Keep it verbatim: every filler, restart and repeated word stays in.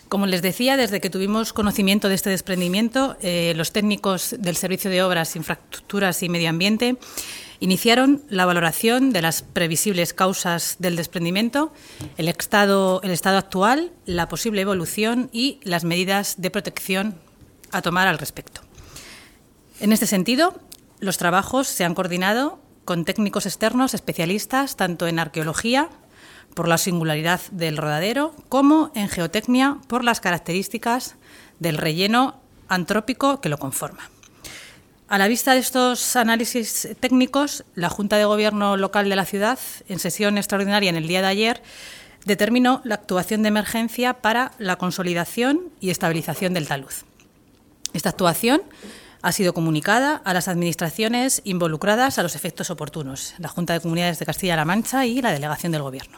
Como les decía, desde que tuvimos conocimiento de este desprendimiento, eh, los técnicos del Servicio de Obras, Infraestructuras y Medio Ambiente iniciaron la valoración de las previsibles causas del desprendimiento, el estado, el estado actual, la posible evolución y las medidas de protección a tomar al respecto. En este sentido, los trabajos se han coordinado con técnicos externos especialistas tanto en arqueología, por la singularidad del rodadero, como en geotecnia, por las características del relleno antrópico que lo conforma. A la vista de estos análisis técnicos, la Junta de Gobierno local de la ciudad, en sesión extraordinaria en el día de ayer, determinó la actuación de emergencia para la consolidación y estabilización del talud. Esta actuación ha sido comunicada a las administraciones involucradas a los efectos oportunos, la Junta de Comunidades de Castilla-La Mancha y la Delegación del Gobierno.